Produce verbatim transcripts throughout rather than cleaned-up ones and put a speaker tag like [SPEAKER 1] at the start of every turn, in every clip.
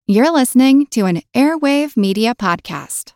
[SPEAKER 1] You're listening to an Airwave Media Podcast.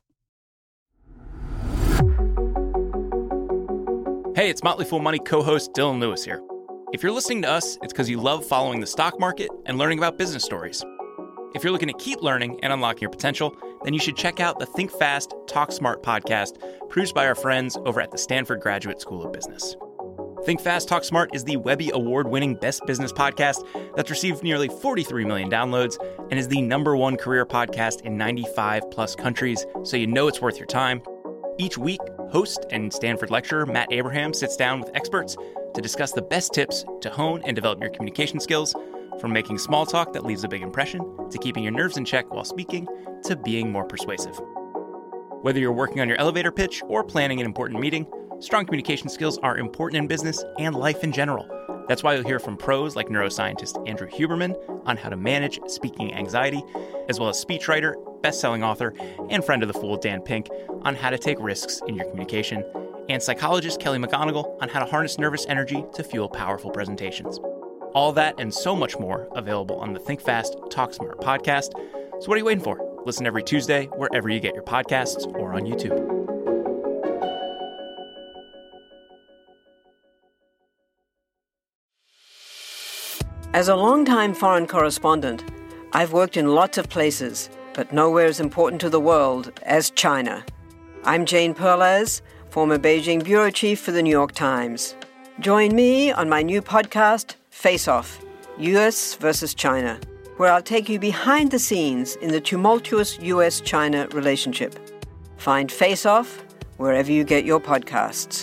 [SPEAKER 2] Hey, it's Motley Fool Money co-host Dylan Lewis here. If you're listening to us, it's because you love following the stock market and learning about business stories. If you're looking to keep learning and unlocking your potential, then you should check out the Think Fast, Talk Smart podcast produced by our friends over at the Stanford Graduate School of Business. Think Fast, Talk Smart is the Webby Award-winning best business podcast that's received nearly forty-three million downloads and is the number one career podcast in ninety-five plus countries, so you know it's worth your time. Each week, host and Stanford lecturer Matt Abraham sits down with experts to discuss the best tips to hone and develop your communication skills, from making small talk that leaves a big impression, to keeping your nerves in check while speaking, to being more persuasive. Whether you're working on your elevator pitch or planning an important meeting, strong communication skills are important in business and life in general. That's why you'll hear from pros like neuroscientist Andrew Huberman on how to manage speaking anxiety, as well as speechwriter, best-selling author, and friend of the Fool Dan Pink on how to take risks in your communication, and psychologist Kelly McGonigal on how to harness nervous energy to fuel powerful presentations. All that and so much more available on the Think Fast, Talk Smart podcast. So what are you waiting for? Listen every Tuesday wherever you get your podcasts or on YouTube.
[SPEAKER 3] As a longtime foreign correspondent, I've worked in lots of places, but nowhere as important to the world as China. I'm Jane Perlez, former Beijing bureau chief for the New York Times. Join me on my new podcast, Face Off, U S versus China, where I'll take you behind the scenes in the tumultuous U S China relationship. Find Face Off wherever you get your podcasts.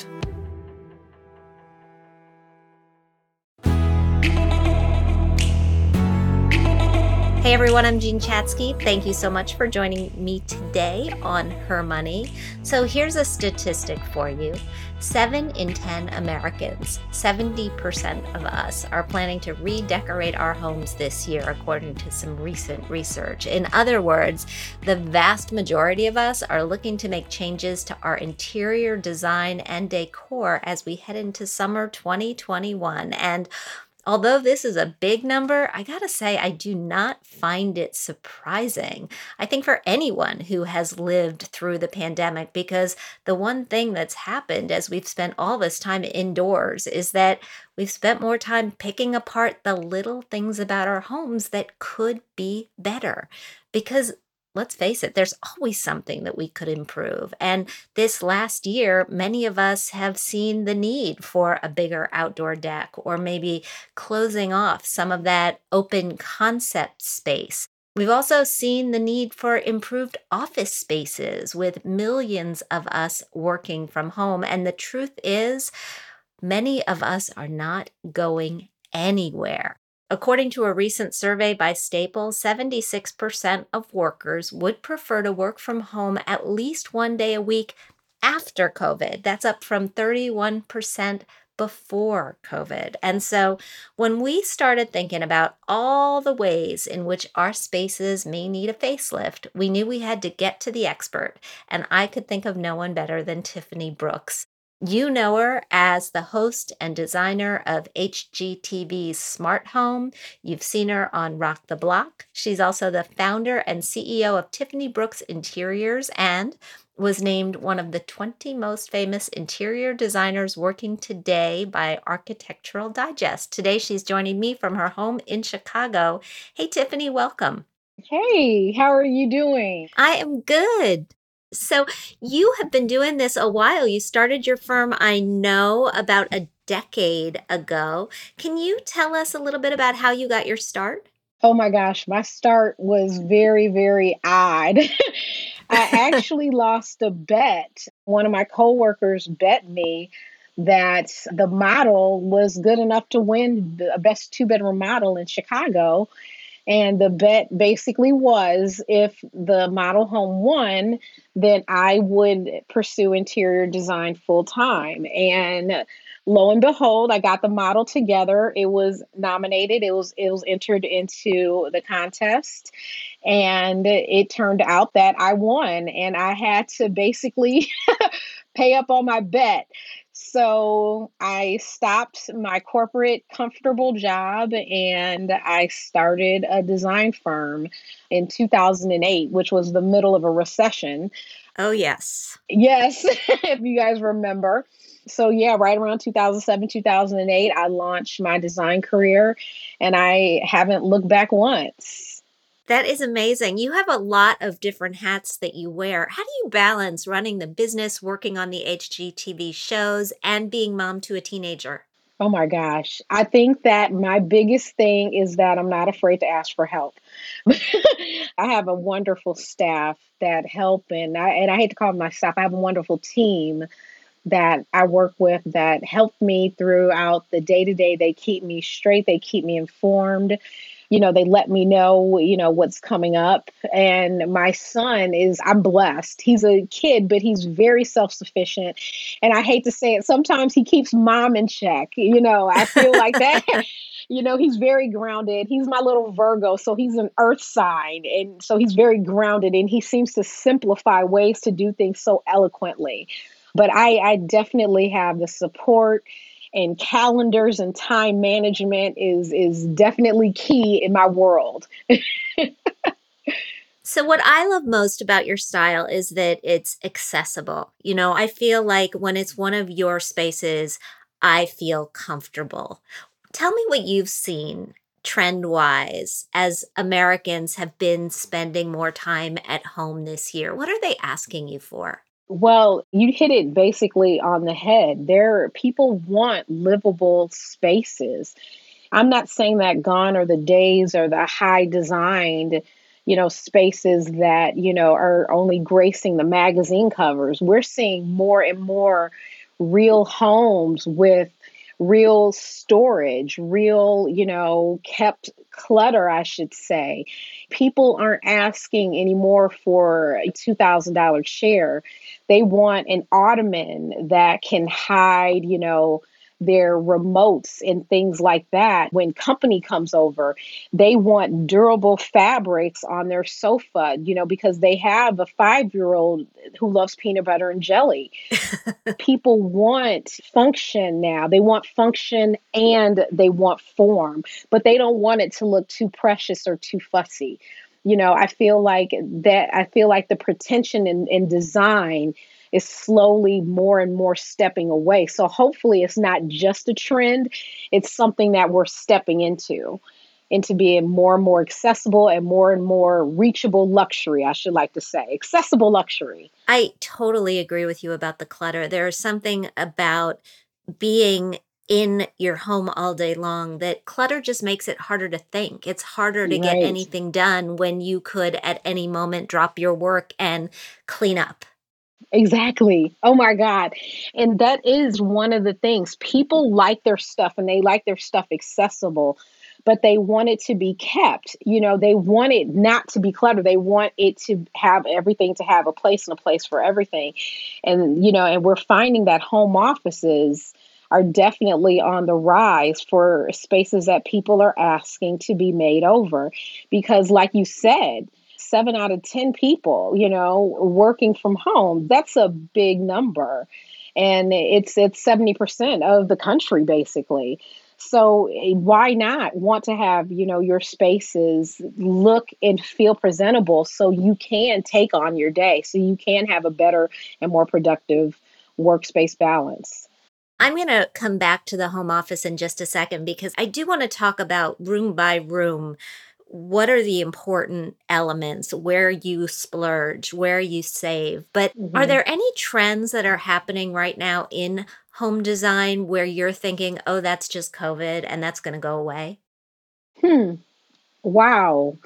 [SPEAKER 4] Hey everyone, I'm Jean Chatzky. Thank you so much for joining me today on Her Money. So here's a statistic for you. Seven in ten Americans, seventy percent of us, are planning to redecorate our homes this year, according to some recent research. In other words, the vast majority of us are looking to make changes to our interior design and decor as we head into summer twenty twenty-one. And although this is a big number, I gotta say, I do not find it surprising. I think for anyone who has lived through the pandemic, because the one thing that's happened as we've spent all this time indoors is that we've spent more time picking apart the little things about our homes that could be better. Because let's face it, there's always something that we could improve. And this last year, many of us have seen the need for a bigger outdoor deck, or maybe closing off some of that open concept space. We've also seen the need for improved office spaces with millions of us working from home. And the truth is, many of us are not going anywhere. According to a recent survey by Staples, seventy-six percent of workers would prefer to work from home at least one day a week after COVID. That's up from thirty-one percent before COVID. And so when we started thinking about all the ways in which our spaces may need a facelift, we knew we had to get to the expert. And I could think of no one better than Tiffany Brooks. You know her as the host and designer of H G T V's Smart Home. You've seen her on Rock the Block. She's also the founder and C E O of Tiffany Brooks Interiors and was named one of the twenty most famous interior designers working today by Architectural Digest. Today, she's joining me from her home in Chicago. Hey, Tiffany, welcome.
[SPEAKER 5] Hey, how are you doing?
[SPEAKER 4] I am good. So you have been doing this a while. You started your firm, I know, about a decade ago. Can you tell us a little bit about how you got your start?
[SPEAKER 5] Oh my gosh, my start was very, very odd. I actually lost a bet. One of my coworkers bet me that the model was good enough to win the best two-bedroom model in Chicago. And the bet basically was if the model home won, then I would pursue interior design full time. And lo and behold, I got the model together. It was nominated. It was it was entered into the contest. And it turned out that I won. And I had to basically pay up on my bet. So I stopped my corporate comfortable job and I started a design firm in two thousand eight, which was the middle of a recession.
[SPEAKER 4] Oh, yes.
[SPEAKER 5] Yes, if you guys remember. So yeah, right around two thousand seven, two thousand eight, I launched my design career and I haven't looked back once.
[SPEAKER 4] That is amazing. You have a lot of different hats that you wear. How do you balance running the business, working on the H G T V shows, and being mom to a teenager?
[SPEAKER 5] Oh my gosh. I think that my biggest thing is that I'm not afraid to ask for help. I have a wonderful staff that help, and I, and I hate to call them my staff. I have a wonderful team that I work with that help me throughout the day to day. They keep me straight. They keep me informed. You know, they let me know, you know, what's coming up. And my son is, I'm blessed. He's a kid, but he's very self-sufficient. And I hate to say it, sometimes he keeps mom in check. You know, I feel like that. You know, he's very grounded. He's my little Virgo. So he's an earth sign. And so he's very grounded and he seems to simplify ways to do things so eloquently. But I, I definitely have the support, and calendars and time management is is definitely key in my world.
[SPEAKER 4] So what I love most about your style is that it's accessible. You know, I feel like when it's one of your spaces, I feel comfortable. Tell me what you've seen trend-wise as Americans have been spending more time at home this year. What are they asking you for?
[SPEAKER 5] Well, you hit it basically on the head. There, people want livable spaces. I'm not saying that gone are the days or the high designed, you know, spaces that, you know, are only gracing the magazine covers. We're seeing more and more real homes with real storage, real, you know, kept clutter, I should say. People aren't asking anymore for a two thousand dollars chair. They want an ottoman that can hide, you know, their remotes and things like that. When company comes over, they want durable fabrics on their sofa, you know, because they have a five-year-old who loves peanut butter and jelly. People want function now. They want function and they want form, but they don't want it to look too precious or too fussy. You know, I feel like that, I feel like the pretension in, in design is slowly more and more stepping away. So hopefully it's not just a trend. It's something that we're stepping into, into being more and more accessible and more and more reachable luxury, I should like to say. Accessible luxury.
[SPEAKER 4] I totally agree with you about the clutter. There is something about being in your home all day long that clutter just makes it harder to think. It's harder to get
[SPEAKER 5] Right.
[SPEAKER 4] anything done when you could at any moment drop your work and clean up.
[SPEAKER 5] Exactly. Oh my God. And that is one of the things. People like their stuff and they like their stuff accessible, but they want it to be kept. You know, they want it not to be cluttered. They want it to have everything, to have a place and a place for everything. And, you know, and we're finding that home offices are definitely on the rise for spaces that people are asking to be made over. Because like you said, seven out of ten people, you know, working from home, that's a big number. And it's it's seventy percent of the country, basically. So why not want to have, you know, your spaces look and feel presentable so you can take on your day, so you can have a better and more productive workspace balance.
[SPEAKER 4] I'm going to come back to the home office in just a second because I do want to talk about room by room. What are the important elements, where you splurge, where you save? But
[SPEAKER 5] Mm-hmm.
[SPEAKER 4] Are there any trends that are happening right now in home design where you're thinking, oh, that's just COVID and that's going to go away?
[SPEAKER 5] Hmm. Wow.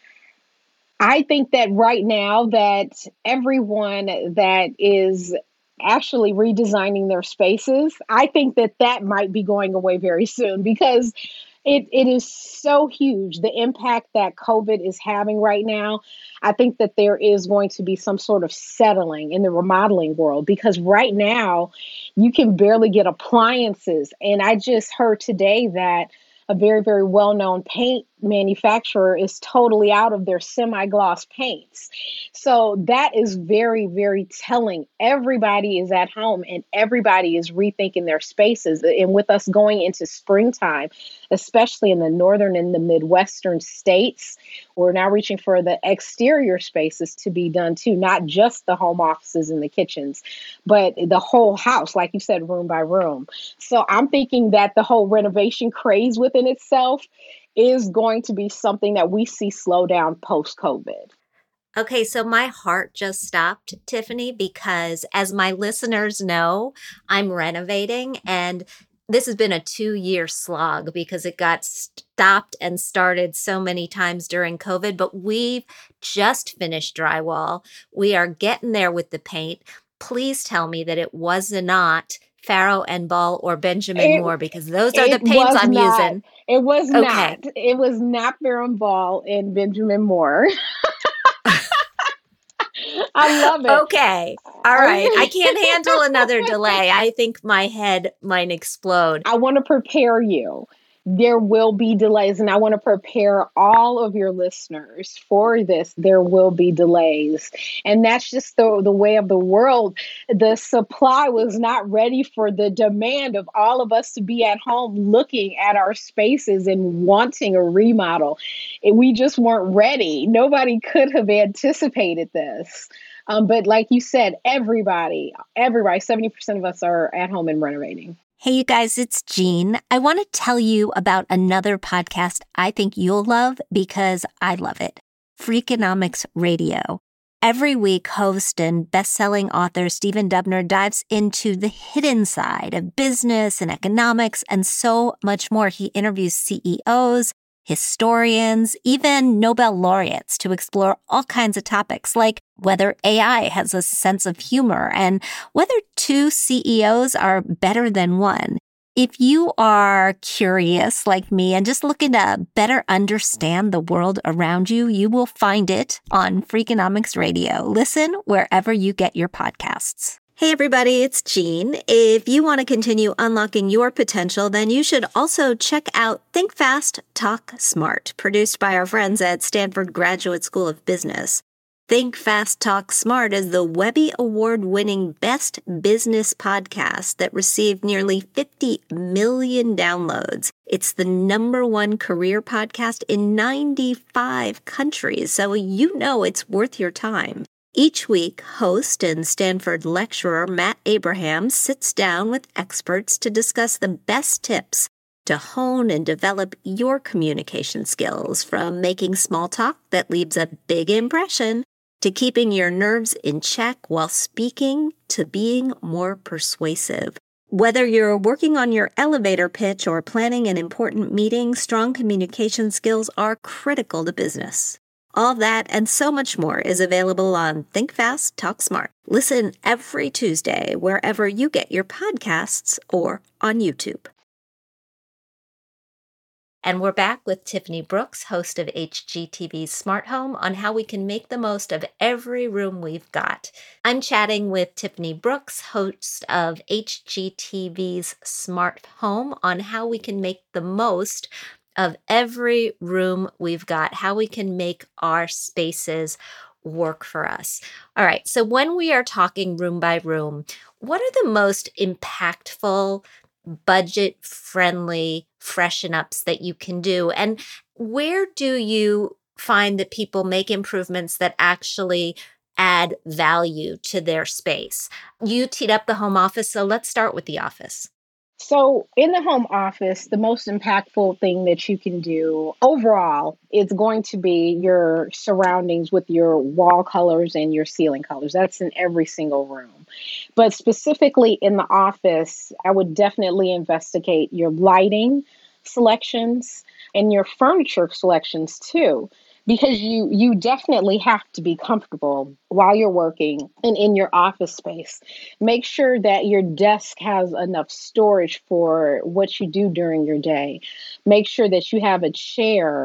[SPEAKER 5] I think that right now that everyone that is actually redesigning their spaces, I think that that might be going away very soon because it, it is so huge. The impact that COVID is having right now, I think that there is going to be some sort of settling in the remodeling world because right now you can barely get appliances. And I just heard today that a very, very well-known paint manufacturer is totally out of their semi-gloss paints. So that is very, very telling. Everybody is at home and everybody is rethinking their spaces. And with us going into springtime, especially in the northern and the Midwestern states, we're now reaching for the exterior spaces to be done too, not just the home offices and the kitchens, but the whole house, like you said, room by room. So I'm thinking that the whole renovation craze within itself is going to be something that we see slow down post-COVID.
[SPEAKER 4] Okay, so my heart just stopped, Tiffany, because as my listeners know, I'm renovating, and this has been a two-year slog because it got stopped and started so many times during COVID, but we've just finished drywall. We are getting there with the paint. Please tell me that it was not Farrow and Ball or Benjamin
[SPEAKER 5] It,
[SPEAKER 4] Moore, because those are the
[SPEAKER 5] it
[SPEAKER 4] paints
[SPEAKER 5] was
[SPEAKER 4] I'm
[SPEAKER 5] not.
[SPEAKER 4] using.
[SPEAKER 5] It was
[SPEAKER 4] Okay.
[SPEAKER 5] not. It was not Farrow and Ball and Benjamin Moore. I love it.
[SPEAKER 4] Okay. All right. I can't handle another delay. I think my head might explode.
[SPEAKER 5] I want to prepare you. There will be delays, and I want to prepare all of your listeners for this. There will be delays, and that's just the, the way of the world. The supply was not ready for the demand of all of us to be at home looking at our spaces and wanting a remodel. And we just weren't ready. Nobody could have anticipated this. Um, but like you said, everybody, everybody, seventy percent of us are at home and renovating.
[SPEAKER 4] Hey, you guys, it's Jean. I want to tell you about another podcast I think you'll love because I love it. Freakonomics Radio. Every week, host and best-selling author Stephen Dubner dives into the hidden side of business and economics and so much more. He interviews C E Os, historians, even Nobel laureates to explore all kinds of topics like whether A I has a sense of humor and whether two C E Os are better than one. If you are curious like me and just looking to better understand the world around you, you will find it on Freakonomics Radio. Listen wherever you get your podcasts. Hey everybody, it's Jean. If you want to continue unlocking your potential, then you should also check out Think Fast, Talk Smart, produced by our friends at Stanford Graduate School of Business. Think Fast, Talk Smart is the Webby Award-winning Best Business podcast that received nearly fifty million downloads. It's the number one career podcast in ninety-five countries, so you know it's worth your time. Each week, host and Stanford lecturer Matt Abraham sits down with experts to discuss the best tips to hone and develop your communication skills, from making small talk that leaves a big impression to keeping your nerves in check while speaking to being more persuasive. Whether you're working on your elevator pitch or planning an important meeting, strong communication skills are critical to business. All that and so much more is available on Think Fast, Talk Smart. Listen every Tuesday wherever you get your podcasts or on YouTube. And we're back with Tiffany Brooks, host of H G T V's Smart Home, on how we can make the most of every room we've got. I'm chatting with Tiffany Brooks, host of H G T V's Smart Home, on how we can make the most of every room we've got, how we can make our spaces work for us. All right, so when we are talking room by room, what are the most impactful, budget-friendly freshen ups that you can do? And where do you find that people make improvements that actually add value to their space? You teed up the home office, so let's start with the office.
[SPEAKER 5] So in the home office, the most impactful thing that you can do overall is going to be your surroundings with your wall colors and your ceiling colors. That's in every single room. But specifically in the office, I would definitely investigate your lighting selections and your furniture selections too, because you you definitely have to be comfortable while you're working and in your office space. Make sure that your desk has enough storage for what you do during your day. Make sure that you have a chair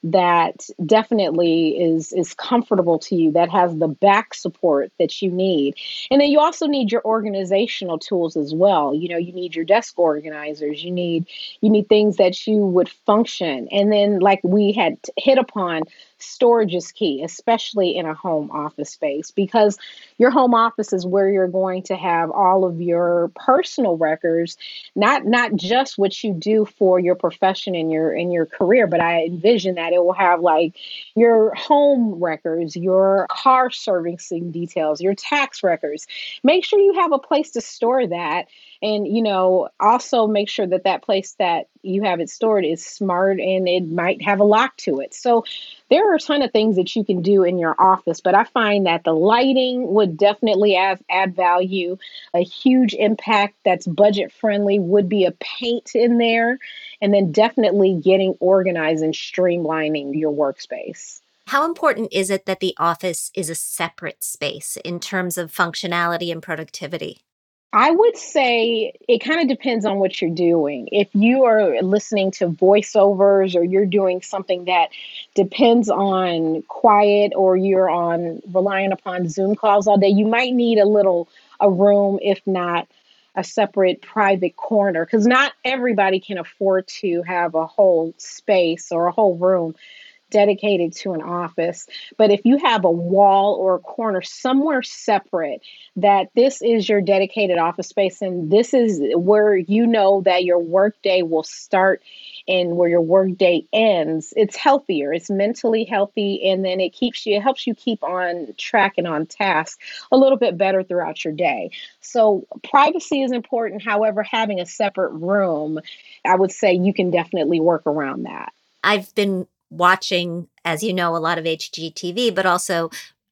[SPEAKER 5] that definitely is is comfortable to you, that has the back support that you need. And then you also need your organizational tools as well. You know, you need your desk organizers, you need you need things that you would function. And then, like we had hit upon, storage is key, especially in a home office space, because your home office is where you're going to have all of your personal records, not not just what you do for your profession and your in your career, but I envision that it will have like your home records, your car servicing details, your tax records. Make sure you have a place to store that. And, you know, also make sure that that place that you have it stored is smart and it might have a lock to it. So there are a ton of things that you can do in your office, but I find that the lighting would definitely add, add value. A huge impact that's budget friendly would be a paint in there, and then definitely getting organized and streamlining your workspace.
[SPEAKER 4] How important is it that the office is a separate space in terms of functionality and productivity?
[SPEAKER 5] I would say it kind of depends on what you're doing. If you are listening to voiceovers or you're doing something that depends on quiet, or you're on relying upon Zoom calls all day, you might need a little a room, if not a separate private corner, because not everybody can afford to have a whole space or a whole room dedicated to an office. But if you have a wall or a corner somewhere separate, that this is your dedicated office space, and this is where you know that your workday will start and where your workday ends, it's healthier, it's mentally healthy, and then it keeps you, it helps you keep on track and on task a little bit better throughout your day. So privacy is important. However, having a separate room, I would say you can definitely work around that.
[SPEAKER 4] I've been watching, as you know, a lot of H G T V, but also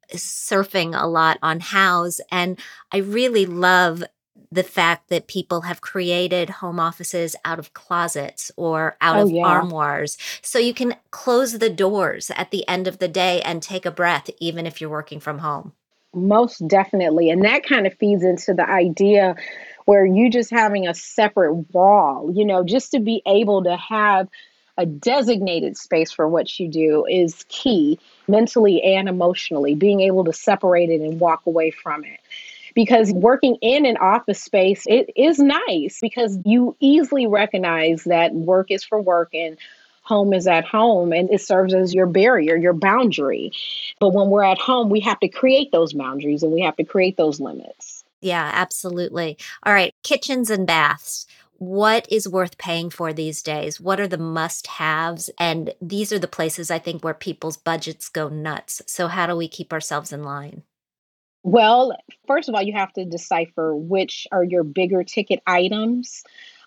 [SPEAKER 4] surfing a lot on Houzz. And I really love the fact that people have created home offices out of closets or out
[SPEAKER 5] Oh,
[SPEAKER 4] of
[SPEAKER 5] yeah.
[SPEAKER 4] armoires. So you can close the doors at the end of the day and take a breath, even if you're working from home.
[SPEAKER 5] Most definitely. And that kind of feeds into the idea where you just having a separate wall, you know, just to be able to have a designated space for what you do is key, mentally and emotionally, being able to separate it and walk away from it. Because working in an office space, it is nice because you easily recognize that work is for work and home is at home, and it serves as your barrier, your boundary. But when we're at home, we have to create those boundaries and we have to create those limits.
[SPEAKER 4] Yeah, absolutely. All right, kitchens and baths. What is worth paying for these days? What are the must-haves? And these are the places I think where people's budgets go nuts. So how do we keep ourselves in line?
[SPEAKER 5] Well, first of all, you have to decipher which are your bigger ticket items.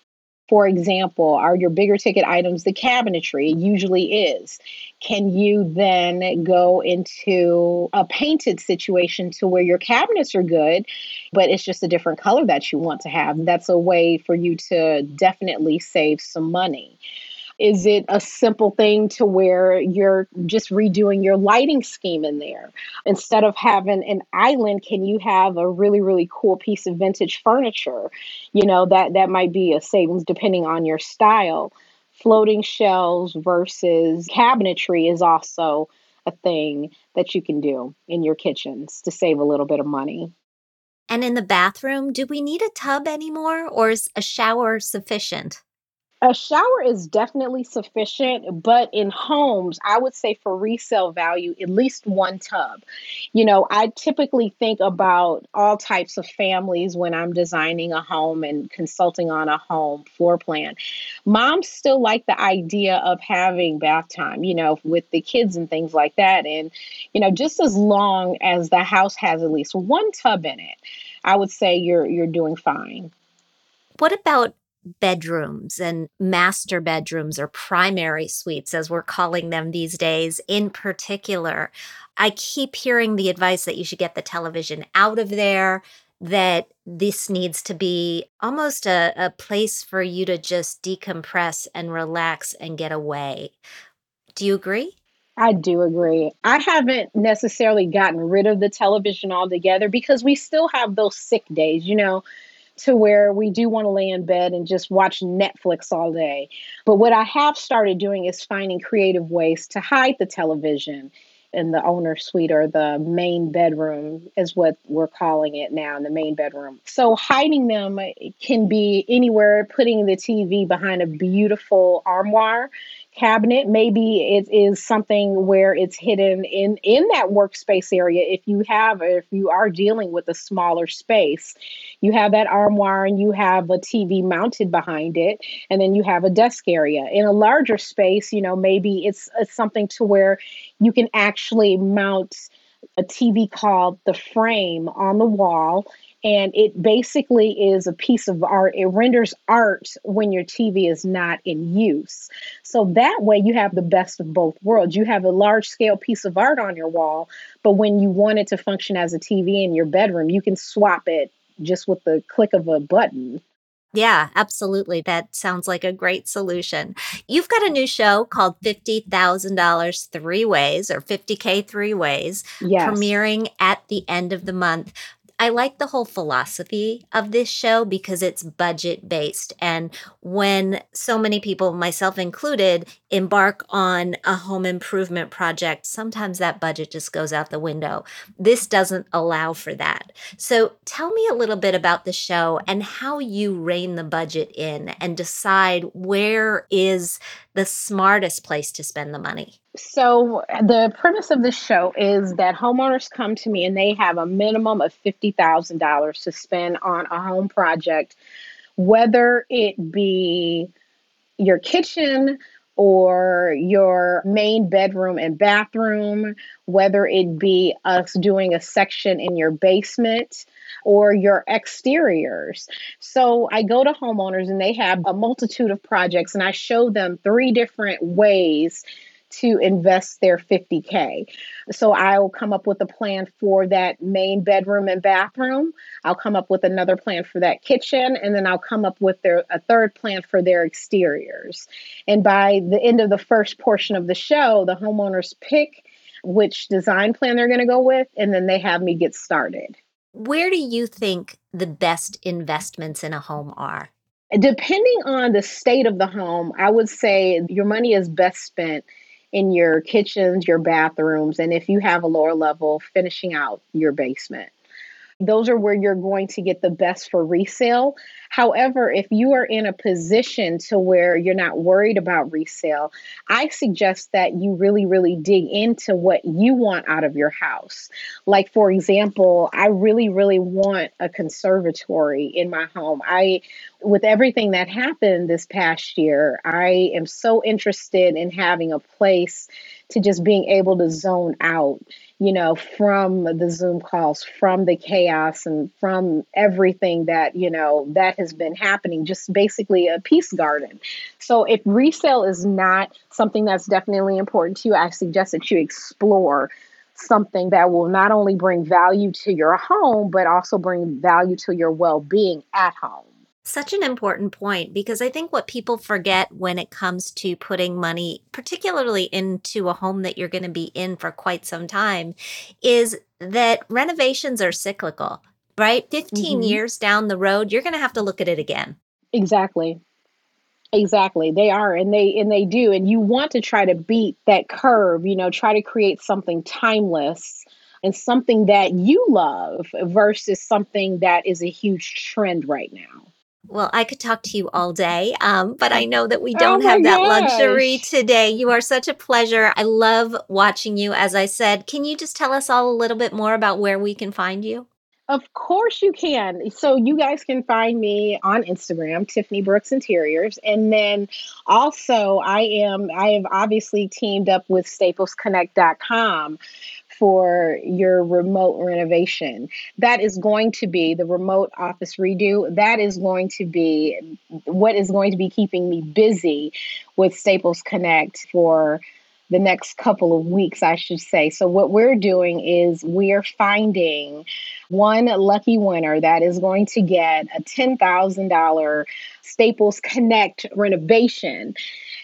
[SPEAKER 5] For example, are your bigger ticket items the cabinetry? It usually is. Can you then go into a painted situation to where your cabinets are good, but it's just a different color that you want to have? That's a way for you to definitely save some money. Is it a simple thing to where you're just redoing your lighting scheme in there? Instead of having an island, can you have a really, really cool piece of vintage furniture? You know, that, that might be a savings depending on your style. Floating shelves versus cabinetry is also a thing that you can do in your kitchens to save a little bit of money.
[SPEAKER 4] And in the bathroom, do we need a tub anymore, or is a shower sufficient?
[SPEAKER 5] A shower is definitely sufficient, but in homes, I would say for resale value, at least one tub. You know, I typically think about all types of families when I'm designing a home and consulting on a home floor plan. Moms still like the idea of having bath time, you know, with the kids and things like that. And, you know, just as long as the house has at least one tub in it, I would say you're you're doing fine.
[SPEAKER 4] What about bedrooms and master bedrooms, or primary suites, as we're calling them these days, in particular? I keep hearing the advice that you should get the television out of there, that this needs to be almost a, a place for you to just decompress and relax and get away. Do you agree?
[SPEAKER 5] I do agree. I haven't necessarily gotten rid of the television altogether because we still have those sick days, you know. to where we do want to lay in bed and just watch Netflix all day. But what I have started doing is finding creative ways to hide the television in the owner suite, or the main bedroom is what we're calling it now, in the main bedroom. So hiding them can be anywhere, putting the T V behind a beautiful armoire cabinet. Maybe it is something where it's hidden in, in that workspace area. If you have, if you are dealing with a smaller space, you have that armoire and you have a T V mounted behind it, and then you have a desk area. In a larger space, you know, maybe it's, it's something to where you can actually mount a T V called the frame on the wall. And it basically is a piece of art. It renders art when your T V is not in use. So that way you have the best of both worlds. You have a large scale piece of art on your wall, but when you want it to function as a T V in your bedroom, you can swap it just with the click of a button.
[SPEAKER 4] Yeah, absolutely. That sounds like a great solution. You've got a new show called fifty thousand dollars Three Ways, or fifty K Three Ways,
[SPEAKER 5] Yes.
[SPEAKER 4] premiering at the end of the month. I like the whole philosophy of this show because it's budget based. And when so many people, myself included, embark on a home improvement project, sometimes that budget just goes out the window. This doesn't allow for that. So tell me a little bit about the show and how you rein the budget in and decide where is the smartest place to spend the money.
[SPEAKER 5] So the premise of this show is that homeowners come to me and they have a minimum of fifty thousand dollars to spend on a home project, whether it be your kitchen or your main bedroom and bathroom, whether it be us doing a section in your basement or your exteriors. So I go to homeowners and they have a multitude of projects, and I show them three different ways to invest their fifty K. So I'll come up with a plan for that main bedroom and bathroom. I'll come up with another plan for that kitchen, and then I'll come up with their a third plan for their exteriors. And by the end of the first portion of the show, the homeowners pick which design plan they're going to go with, and then they have me get started.
[SPEAKER 4] Where do you think the best investments in a home are?
[SPEAKER 5] Depending on the state of the home, I would say your money is best spent in your kitchens, your bathrooms, and if you have a lower level, finishing out your basement. Those are where you're going to get the best for resale. However, if you are in a position to where you're not worried about resale, I suggest that you really, really dig into what you want out of your house. Like, for example, I really, really want a conservatory in my home. I, with everything that happened this past year, I am so interested in having a place to just being able to zone out, you know, from the Zoom calls, from the chaos, and from everything that, you know, that has been happening, just basically a peace garden. So if resale is not something that's definitely important to you, I suggest that you explore something that will not only bring value to your home, but also bring value to your well-being at home.
[SPEAKER 4] Such an important point, because I think what people forget when it comes to putting money, particularly into a home that you're going to be in for quite some time, is that renovations are cyclical, right? fifteen mm-hmm. years down the road, you're going to have to look at it again.
[SPEAKER 5] Exactly. Exactly. They are. And they, and they do. And you want to try to beat that curve, you know, try to create something timeless and something that you love versus something that is a huge trend right now.
[SPEAKER 4] Well, I could talk to you all day, um, but I know that we don't oh have that
[SPEAKER 5] gosh.
[SPEAKER 4] luxury today. You are such a pleasure. I love watching you. As I said, can you just tell us all a little bit more about where we can find you?
[SPEAKER 5] Of course you can. So you guys can find me on Instagram, Tiffany Brooks Interiors. And then also I am, I have obviously teamed up with Staples Connect dot com for your remote renovation. That is going to be the remote office redo. That is going to be what is going to be keeping me busy with Staples Connect for the next couple of weeks, I should say. So what we're doing is we're finding one lucky winner that is going to get a ten thousand dollars Staples Connect renovation.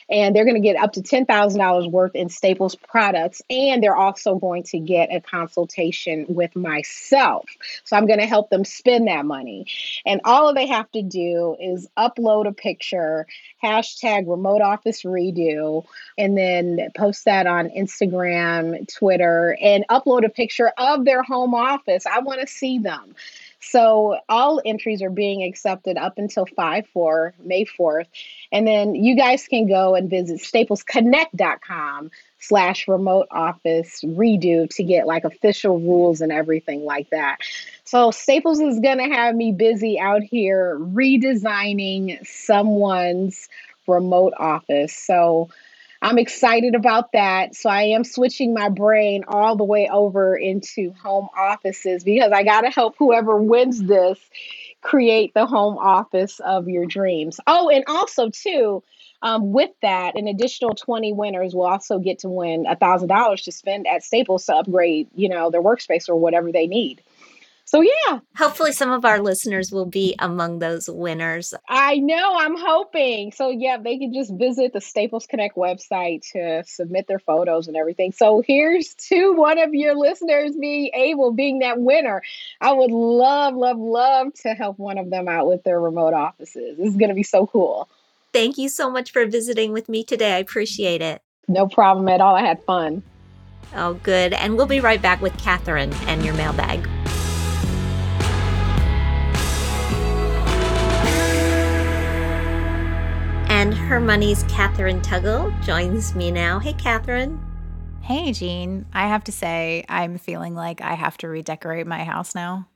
[SPEAKER 5] And they're going to get up to ten thousand dollars worth in Staples products. And they're also going to get a consultation with myself. So I'm going to help them spend that money. And all they have to do is upload a picture, hashtag remote office redo, and then post that on Instagram, Twitter, and upload a picture of their home office. I want to see them. So all entries are being accepted up until five four, May fourth. And then you guys can go and visit staplesconnect.com slash remote office redo to get like official rules and everything like that. So Staples is going to have me busy out here redesigning someone's remote office. So I'm excited about that. So I am switching my brain all the way over into home offices because I got to help whoever wins this create the home office of your dreams. Oh, and also too, um, with that, an additional twenty winners will also get to win one thousand dollars to spend at Staples to upgrade, you know, their workspace or whatever they need. So, yeah.
[SPEAKER 4] Hopefully some of our listeners will be among those winners.
[SPEAKER 5] I know, I'm hoping. So, yeah, they can just visit the Staples Connect website to submit their photos and everything. So here's to one of your listeners being able, being that winner. I would love, love, love to help one of them out with their remote offices. This is going to be so cool.
[SPEAKER 4] Thank you so much for visiting with me today. I appreciate it.
[SPEAKER 5] No problem at all. I had fun.
[SPEAKER 4] Oh, good. And we'll be right back with Catherine and your mailbag. And Her Money's Catherine Tuggle joins me now. Hey, Catherine.
[SPEAKER 6] Hey, Jean. I have to say, I'm feeling like I have to redecorate my house now.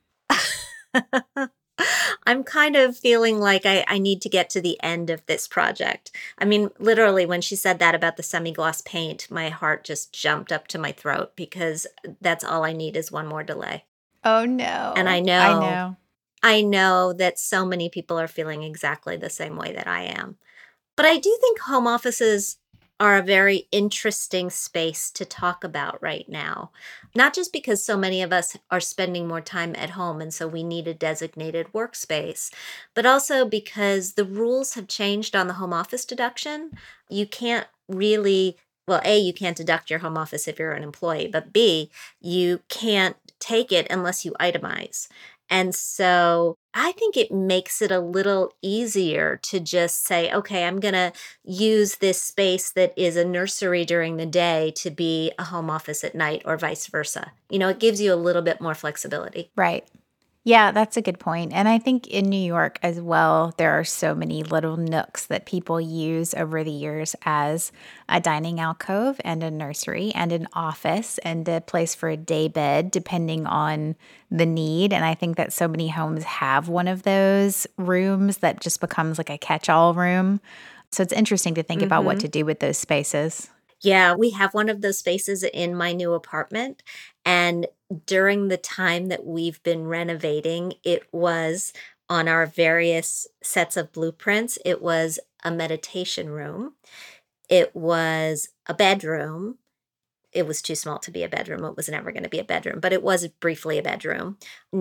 [SPEAKER 4] I'm kind of feeling like I, I need to get to the end of this project. I mean, literally, when she said that about the semi-gloss paint, my heart just jumped up to my throat because that's all I need is one more delay.
[SPEAKER 6] Oh, no.
[SPEAKER 4] And I know,
[SPEAKER 6] I know.
[SPEAKER 4] I know that so many people are feeling exactly the same way that I am. But I do think home offices are a very interesting space to talk about right now. Not just because so many of us are spending more time at home and so we need a designated workspace, but also because the rules have changed on the home office deduction. You can't really, well, A, you can't deduct your home office if you're an employee, but B, you can't take it unless you itemize. And so I think it makes it a little easier to just say, okay, I'm going to use this space that is a nursery during the day to be a home office at night or vice versa. You know, it gives you a little bit more flexibility.
[SPEAKER 6] Right. Yeah, that's a good point. And I think in New York as well, there are so many little nooks that people use over the years as a dining alcove and a nursery and an office and a place for a day bed, depending on the need. And I think that so many homes have one of those rooms that just becomes like a catch-all room. So it's interesting to think mm-hmm. about what to do with those spaces.
[SPEAKER 4] Yeah, we have one of those spaces in my new apartment. And during the time that we've been renovating, it was on our various sets of blueprints. It was a meditation room. It was a bedroom. It was too small to be a bedroom. It was never going to be a bedroom, but it was briefly a bedroom.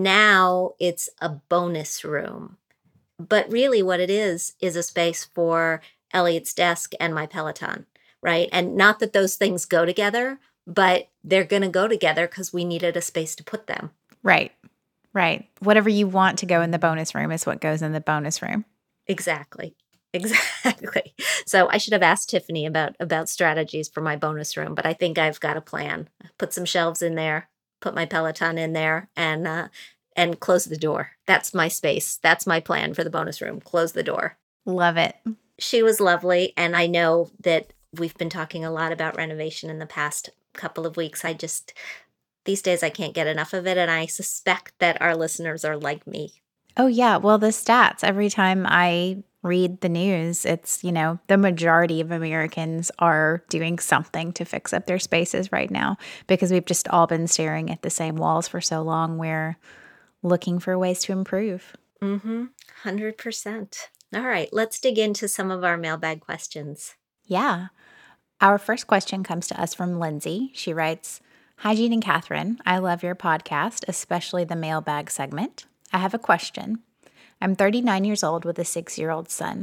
[SPEAKER 4] Now it's a bonus room. But really what it is, is a space for Elliot's desk and my Peloton, right? And not that those things go together, but they're going to go together because we needed a space to put them.
[SPEAKER 6] Right, right. Whatever you want to go in the bonus room is what goes in the bonus room.
[SPEAKER 4] Exactly, exactly. So I should have asked Tiffany about, about strategies for my bonus room, but I think I've got a plan. Put some shelves in there, put my Peloton in there, and uh, and close the door. That's my space. That's my plan for the bonus room. Close the door.
[SPEAKER 6] Love it.
[SPEAKER 4] She was lovely, and I know that we've been talking a lot about renovation in the past couple of weeks. I just, these days I can't get enough of it. And I suspect that our listeners are like me.
[SPEAKER 6] Oh yeah. Well, the stats, every time I read the news, it's, you know, the majority of Americans are doing something to fix up their spaces right now because we've just all been staring at the same walls for so long. We're looking for ways to improve.
[SPEAKER 4] Mm-hmm. one hundred percent. All right. Let's dig into some of our mailbag questions.
[SPEAKER 6] Yeah. Our first question comes to us from Lindsay. She writes, "Hi, Jean and Catherine. I love your podcast, especially the mailbag segment. I have a question. I'm thirty-nine years old with a six-year-old son.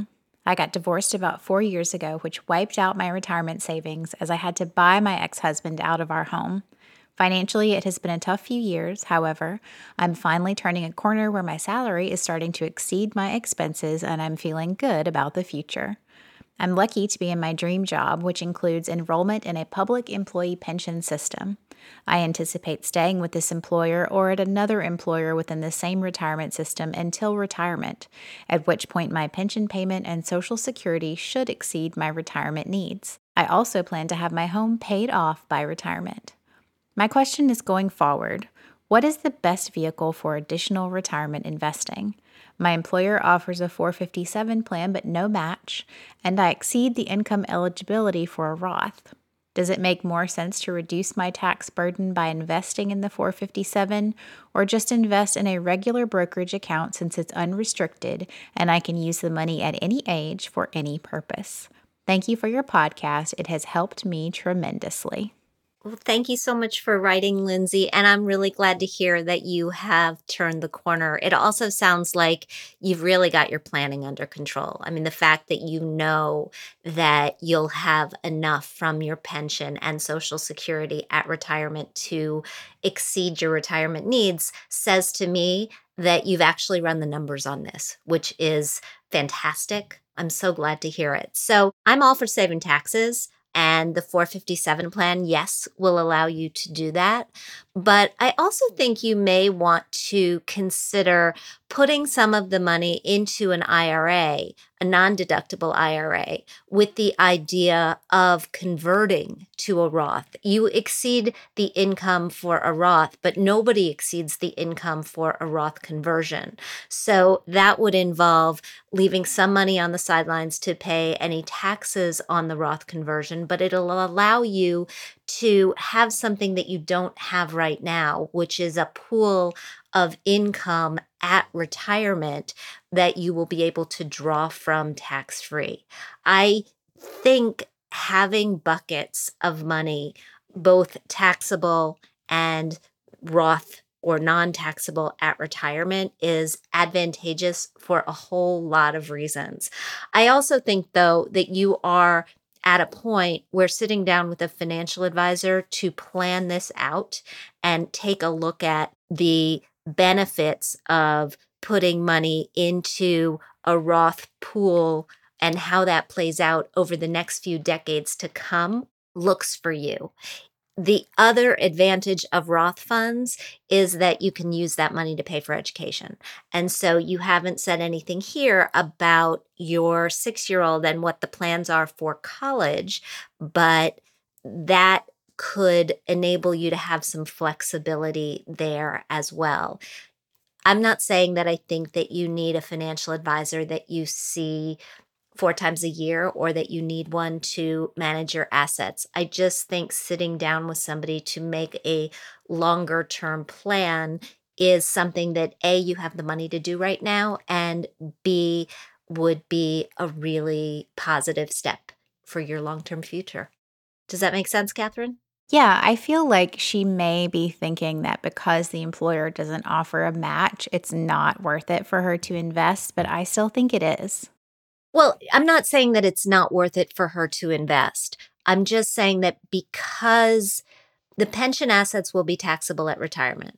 [SPEAKER 6] I got divorced about four years ago, which wiped out my retirement savings as I had to buy my ex-husband out of our home. Financially, it has been a tough few years. However, I'm finally turning a corner where my salary is starting to exceed my expenses, and I'm feeling good about the future. I'm lucky to be in my dream job, which includes enrollment in a public employee pension system. I anticipate staying with this employer or at another employer within the same retirement system until retirement, at which point my pension payment and Social Security should exceed my retirement needs. I also plan to have my home paid off by retirement. My question is, going forward, what is the best vehicle for additional retirement investing? My employer offers a four fifty-seven plan but no match, and I exceed the income eligibility for a Roth. Does it make more sense to reduce my tax burden by investing in the four fifty-seven, or just invest in a regular brokerage account since it's unrestricted and I can use the money at any age for any purpose? Thank you for your podcast. It has helped me tremendously.
[SPEAKER 4] Well, thank you so much for writing, Lindsay. And I'm really glad to hear that you have turned the corner. It also sounds like you've really got your planning under control. I mean, the fact that you know that you'll have enough from your pension and Social Security at retirement to exceed your retirement needs says to me that you've actually run the numbers on this, which is fantastic. I'm so glad to hear it. So I'm all for saving taxes. And the four fifty-seven plan, yes, will allow you to do that. But I also think you may want to consider putting some of the money into an I R A, a non-deductible I R A, with the idea of converting to a Roth. You exceed the income for a Roth, but nobody exceeds the income for a Roth conversion. So that would involve leaving some money on the sidelines to pay any taxes on the Roth conversion, but it'll allow you to have something that you don't have right now, which is a pool of income at retirement that you will be able to draw from tax-free. I think having buckets of money, both taxable and Roth or non-taxable at retirement, is advantageous for a whole lot of reasons. I also think, though, that you are at a point where sitting down with a financial advisor to plan this out and take a look at the benefits of putting money into a Roth pool and how that plays out over the next few decades to come looks for you. The other advantage of Roth funds is that you can use that money to pay for education. And so you haven't said anything here about your six-year-old and what the plans are for college, but that could enable you to have some flexibility there as well. I'm not saying that I think that you need a financial advisor that you see four times a year or that you need one to manage your assets. I just think sitting down with somebody to make a longer term plan is something that A, you have the money to do right now, and B, would be a really positive step for your long-term future. Does that make sense, Catherine?
[SPEAKER 6] Yeah, I feel like she may be thinking that because the employer doesn't offer a match, it's not worth it for her to invest, but I still think it is.
[SPEAKER 4] Well, I'm not saying that it's not worth it for her to invest. I'm just saying that because the pension assets will be taxable at retirement,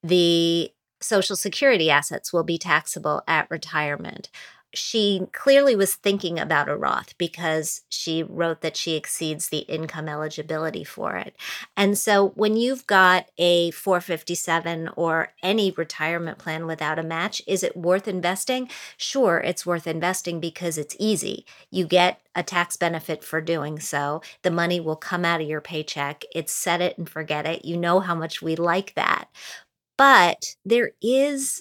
[SPEAKER 4] the Social Security assets will be taxable at retirement. She clearly was thinking about a Roth because she wrote that she exceeds the income eligibility for it. And so when you've got a four fifty-seven or any retirement plan without a match, is it worth investing? Sure, it's worth investing because it's easy. You get a tax benefit for doing so. The money will come out of your paycheck. It's set it and forget it. You know how much we like that. But there is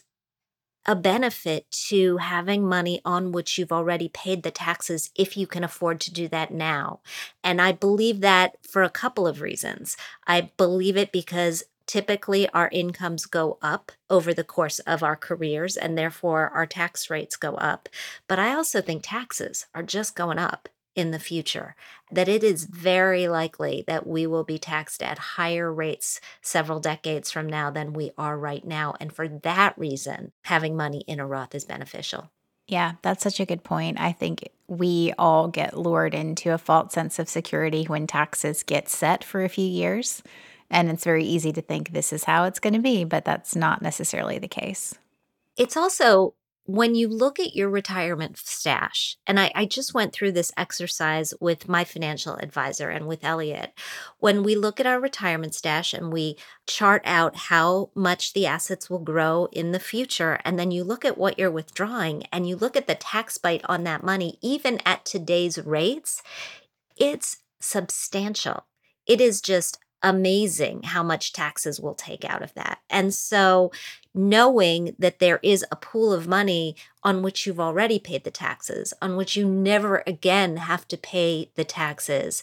[SPEAKER 4] a benefit to having money on which you've already paid the taxes if you can afford to do that now. And I believe that for a couple of reasons. I believe it because typically our incomes go up over the course of our careers and therefore our tax rates go up. But I also think taxes are just going up in the future, that it is very likely that we will be taxed at higher rates several decades from now than we are right now. And for that reason, having money in a Roth is beneficial.
[SPEAKER 6] Yeah, that's such a good point. I think we all get lured into a false sense of security when taxes get set for a few years. And it's very easy to think this is how it's going to be, but that's not necessarily the case.
[SPEAKER 4] It's also when you look at your retirement stash, and I, I just went through this exercise with my financial advisor and with Elliot. When we look at our retirement stash and we chart out how much the assets will grow in the future, and then you look at what you're withdrawing and you look at the tax bite on that money, even at today's rates, it's substantial. It is just amazing how much taxes we'll take out of that. And so knowing that there is a pool of money on which you've already paid the taxes, on which you never again have to pay the taxes,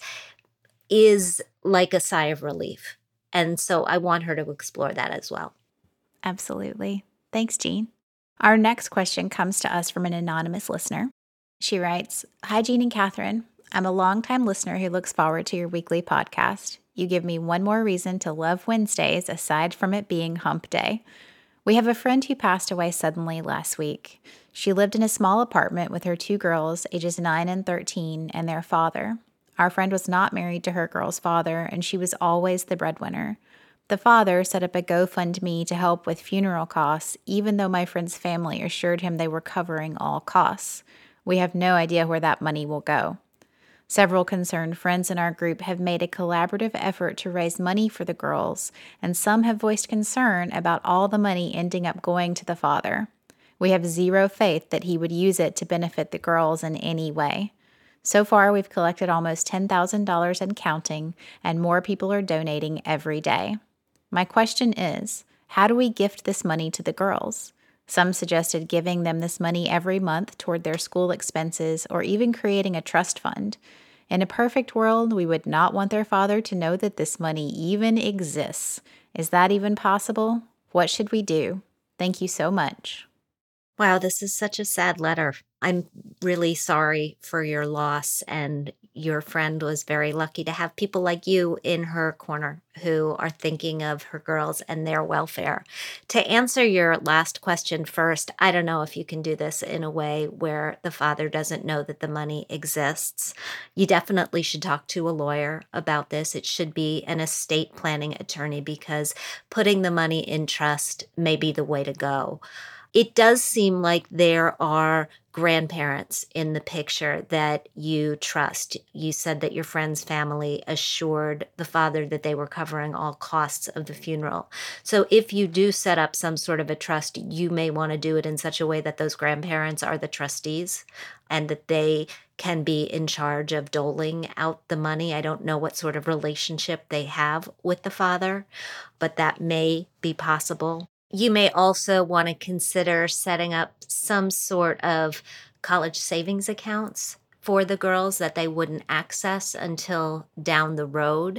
[SPEAKER 4] is like a sigh of relief. And so I want her to explore that as well.
[SPEAKER 6] Absolutely. Thanks, Jean. Our next question comes to us from an anonymous listener. She writes, "Hi, Jean and Catherine. I'm a longtime listener who looks forward to your weekly podcast. You give me one more reason to love Wednesdays aside from it being hump day. We have a friend who passed away suddenly last week. She lived in a small apartment with her two girls, ages nine and thirteen, and their father. Our friend was not married to her girl's father, and she was always the breadwinner. The father set up a GoFundMe to help with funeral costs, even though my friend's family assured him they were covering all costs. We have no idea where that money will go. Several concerned friends in our group have made a collaborative effort to raise money for the girls, and some have voiced concern about all the money ending up going to the father. We have zero faith that he would use it to benefit the girls in any way. So far, we've collected almost ten thousand dollars and counting, and more people are donating every day. My question is, how do we gift this money to the girls? Some suggested giving them this money every month toward their school expenses or even creating a trust fund. In a perfect world, we would not want their father to know that this money even exists. Is that even possible? What should we do? Thank you so much."
[SPEAKER 4] Wow, this is such a sad letter. I'm really sorry for your loss, and your friend was very lucky to have people like you in her corner who are thinking of her girls and their welfare. To answer your last question first, I don't know if you can do this in a way where the father doesn't know that the money exists. You definitely should talk to a lawyer about this. It should be an estate planning attorney, because putting the money in trust may be the way to go. It does seem like there are grandparents in the picture that you trust. You said that your friend's family assured the father that they were covering all costs of the funeral. So if you do set up some sort of a trust, you may want to do it in such a way that those grandparents are the trustees and that they can be in charge of doling out the money. I don't know what sort of relationship they have with the father, but that may be possible. You may also want to consider setting up some sort of college savings accounts for the girls that they wouldn't access until down the road.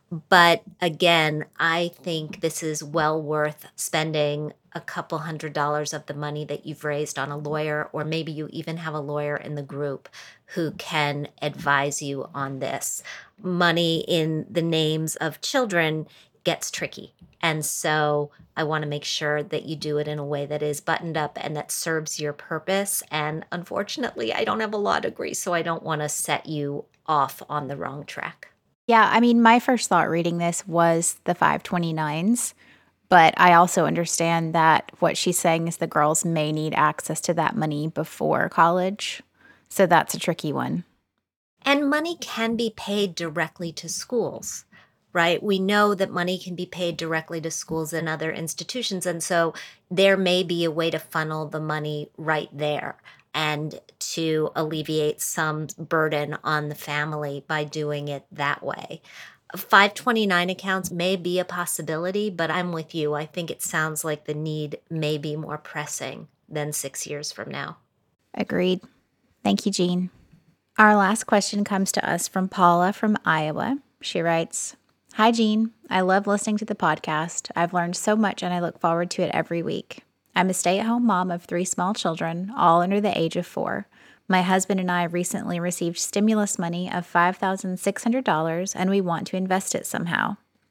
[SPEAKER 4] But again, I think this is well worth spending a couple hundred dollars of the money that you've raised on a lawyer, or maybe you even have a lawyer in the group who can advise you on this. Money in the names of children gets tricky. And so I want to make sure that you do it in a way that is buttoned up and that serves your purpose. And unfortunately, I don't have a law degree, so I don't want to set you off on the wrong track.
[SPEAKER 6] Yeah, I mean, my first thought reading this was the five twenty-nines, but I also understand that what she's saying is the girls may need access to that money before college. So that's a tricky one.
[SPEAKER 4] And money can be paid directly to schools. Right? We know that money can be paid directly to schools and other institutions. And so there may be a way to funnel the money right there and to alleviate some burden on the family by doing it that way. five twenty-nine accounts may be a possibility, but I'm with you. I think it sounds like the need may be more pressing than six years from now.
[SPEAKER 6] Agreed. Thank you, Jean. Our last question comes to us from Paula from Iowa. She writes, "Hi, Jean. I love listening to the podcast. I've learned so much and I look forward to it every week. I'm a stay-at-home mom of three small children, all under the age of four. My husband and I recently received stimulus money of five thousand six hundred dollars and we want to invest it somehow.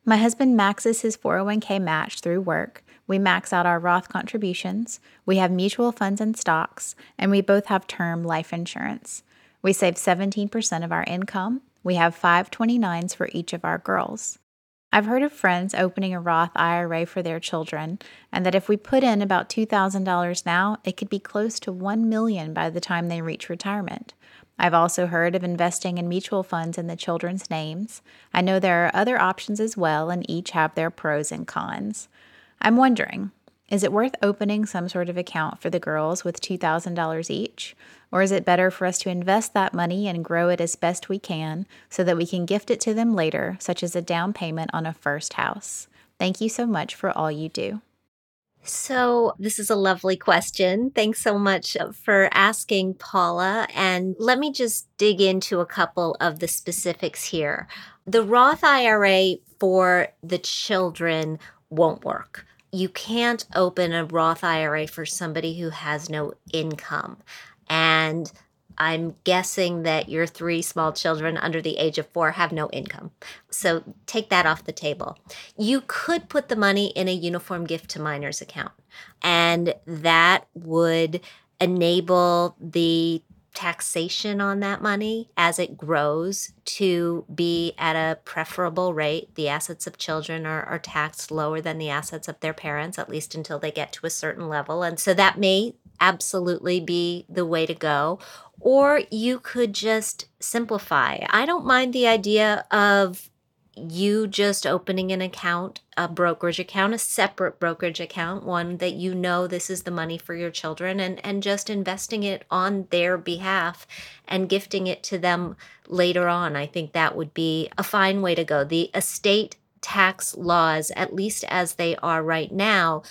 [SPEAKER 6] My husband maxes his four oh one k match through work. We max out our Roth contributions. We have mutual funds and stocks, and we both have term life insurance. We save seventeen percent of our income. We have five twenty-nines for each of our girls. I've heard of friends opening a Roth I R A for their children, and that if we put in about two thousand dollars now, it could be close to one million dollars by the time they reach retirement. I've also heard of investing in mutual funds in the children's names. I know there are other options as well, and each have their pros and cons. I'm wondering, is it worth opening some sort of account for the girls with two thousand dollars each? Or is it better for us to invest that money and grow it as best we can so that we can gift it to them later, such as a down payment on a first house? Thank you so much for all you do.
[SPEAKER 4] So this is a lovely question. Thanks so much for asking, Paula. And let me just dig into a couple of the specifics here. The Roth I R A for the children won't work. You can't open a Roth I R A for somebody who has no income. And I'm guessing that your three small children under the age of four have no income. So take that off the table. You could put the money in a uniform gift to minors account, and that would enable the taxation on that money as it grows to be at a preferable rate. The assets of children are, are taxed lower than the assets of their parents, at least until they get to a certain level. And so that may absolutely be the way to go. Or you could just simplify. I don't mind the idea of you just opening an account, a brokerage account, a separate brokerage account, one that you know this is the money for your children, and, and just investing it on their behalf and gifting it to them later on. I think that would be a fine way to go. The estate tax laws, at least as they are right now,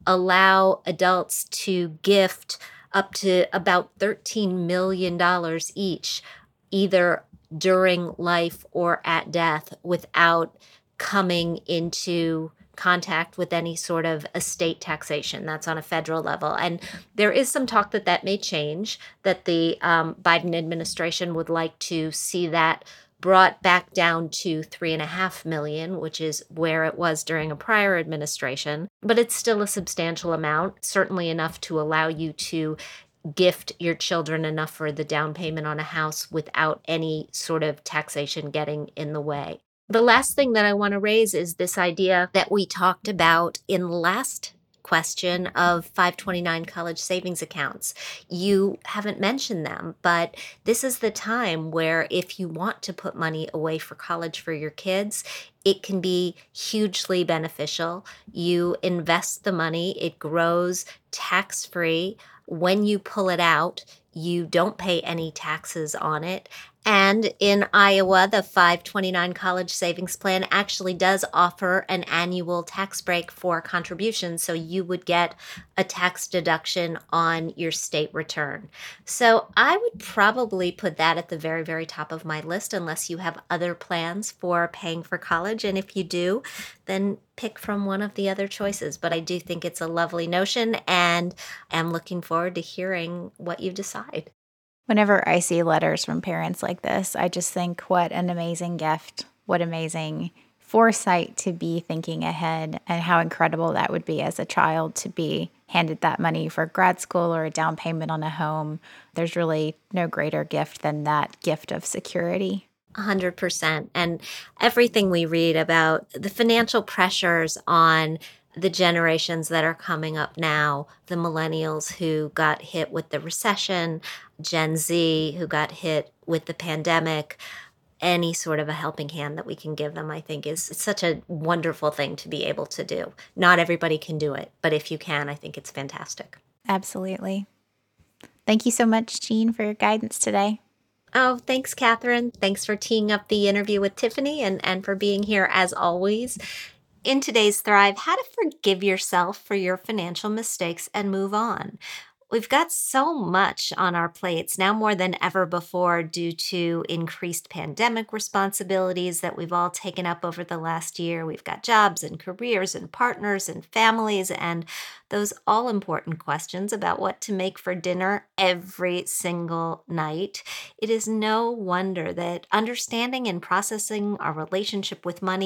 [SPEAKER 4] allow adults to gift up to about thirteen million dollars each, either during life or at death, without coming into contact with any sort of estate taxation. That's on a federal level. And there is some talk that that may change, that the um, Biden administration would like to see that brought back down to three and a half million, which is where it was during a prior administration. But it's still a substantial amount, certainly enough to allow you to gift your children enough for the down payment on a house without any sort of taxation getting in the way. The last thing that I want to raise is this idea that we talked about in the last question of five twenty-nine college savings accounts. You haven't mentioned them, but this is the time where if you want to put money away for college for your kids, it can be hugely beneficial. You invest the money, it grows tax-free. When you pull it out, you don't pay any taxes on it. And in Iowa, the five twenty-nine College Savings Plan actually does offer an annual tax break for contributions, so you would get a tax deduction on your state return. So I would probably put that at the very, very top of my list, unless you have other plans for paying for college. And if you do, then pick from one of the other choices. But I do think it's a lovely notion, and am looking forward to hearing what you decide.
[SPEAKER 6] Whenever I see letters from parents like this, I just think what an amazing gift, what amazing foresight to be thinking ahead, and how incredible that would be as a child to be handed that money for grad school or a down payment on a home. There's really no greater gift than that gift of security.
[SPEAKER 4] one hundred percent. And everything we read about the financial pressures on the generations that are coming up now, the millennials who got hit with the recession, Gen Z who got hit with the pandemic, any sort of a helping hand that we can give them, I think is such a wonderful thing to be able to do. Not everybody can do it, but if you can, I think it's fantastic.
[SPEAKER 6] Absolutely. Thank you so much, Jean, for your guidance today.
[SPEAKER 4] Oh, thanks, Catherine. Thanks for teeing up the interview with Tiffany, and, and for being here as always. In today's Thrive, how to forgive yourself for your financial mistakes and move on. We've got so much on our plates now more than ever before due to increased pandemic responsibilities that we've all taken up over the last year. We've got jobs and careers and partners and families and those all-important questions about what to make for dinner every single night. It is no wonder that understanding and processing our relationship with money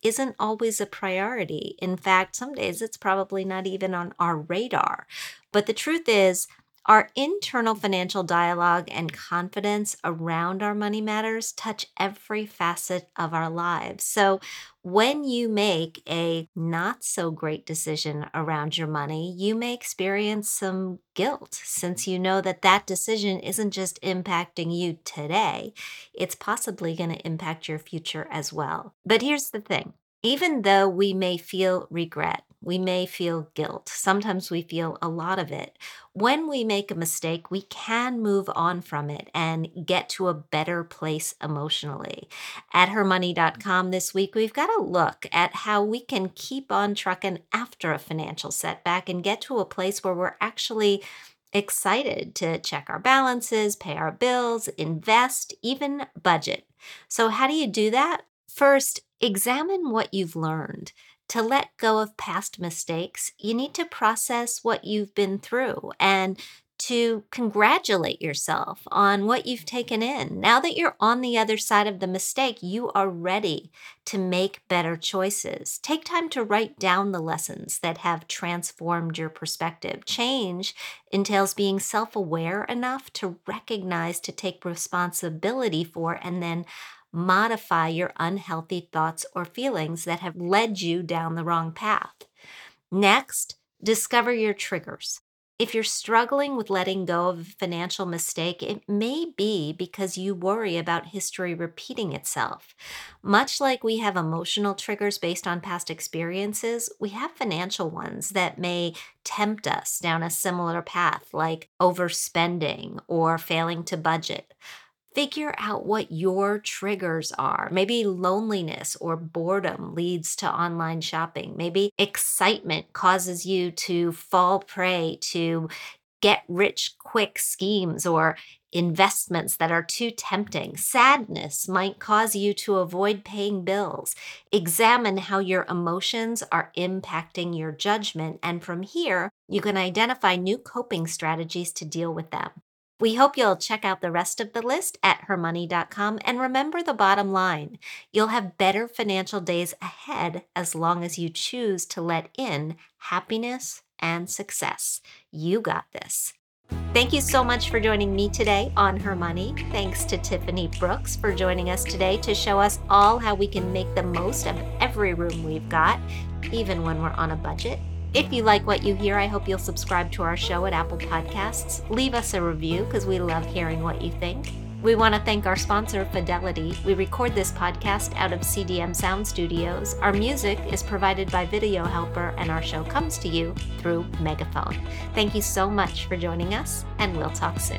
[SPEAKER 4] isn't always a priority. In fact, some days it's probably not even on our radar. But the truth is, our internal financial dialogue and confidence around our money matters touch every facet of our lives. So when you make a not so great decision around your money, you may experience some guilt, since you know that that decision isn't just impacting you today, it's possibly going to impact your future as well. But here's the thing. Even though we may feel regret, we may feel guilt, sometimes we feel a lot of it. When we make a mistake, we can move on from it and get to a better place emotionally. At her money dot com this week, we've got a look at how we can keep on trucking after a financial setback and get to a place where we're actually excited to check our balances, pay our bills, invest, even budget. So how do you do that? First, examine what you've learned. To let go of past mistakes, you need to process what you've been through and to congratulate yourself on what you've taken in. Now that you're on the other side of the mistake, you are ready to make better choices. Take time to write down the lessons that have transformed your perspective. Change entails being self-aware enough to recognize, to take responsibility for, and then modify your unhealthy thoughts or feelings that have led you down the wrong path. Next, discover your triggers. If you're struggling with letting go of a financial mistake, it may be because you worry about history repeating itself. Much like we have emotional triggers based on past experiences, we have financial ones that may tempt us down a similar path, like overspending or failing to budget. Figure out what your triggers are. Maybe loneliness or boredom leads to online shopping. Maybe excitement causes you to fall prey to get rich quick schemes or investments that are too tempting. Sadness might cause you to avoid paying bills. Examine how your emotions are impacting your judgment, and from here, you can identify new coping strategies to deal with them. We hope you'll check out the rest of the list at her money dot com, and remember the bottom line. You'll have better financial days ahead as long as you choose to let in happiness and success. You got this. Thank you so much for joining me today on Her Money. Thanks to Tiffany Brooks for joining us today to show us all how we can make the most of every room we've got, even when we're on a budget. If you like what you hear, I hope you'll subscribe to our show at Apple Podcasts. Leave us a review because we love hearing what you think. We want to thank our sponsor, Fidelity. We record this podcast out of C D M Sound Studios. Our music is provided by Video Helper, and our show comes to you through Megaphone. Thank you so much for joining us, and we'll talk soon.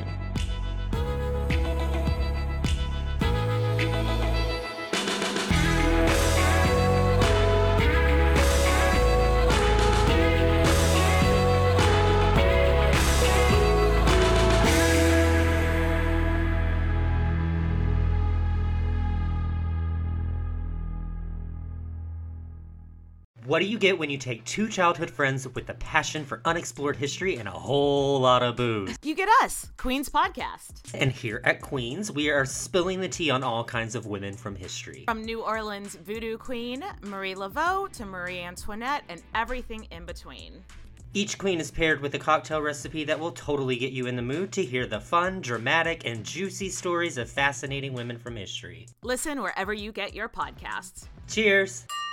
[SPEAKER 7] What do you get when you take two childhood friends with a passion for unexplored history and a whole lot of booze?
[SPEAKER 8] You get us, Queen's Podcast.
[SPEAKER 7] And here at Queen's, we are spilling the tea on all kinds of women from history.
[SPEAKER 8] From New Orleans voodoo queen, Marie Laveau, to Marie Antoinette, and everything in between.
[SPEAKER 7] Each queen is paired with a cocktail recipe that will totally get you in the mood to hear the fun, dramatic, and juicy stories of fascinating women from history.
[SPEAKER 8] Listen wherever you get your podcasts.
[SPEAKER 7] Cheers!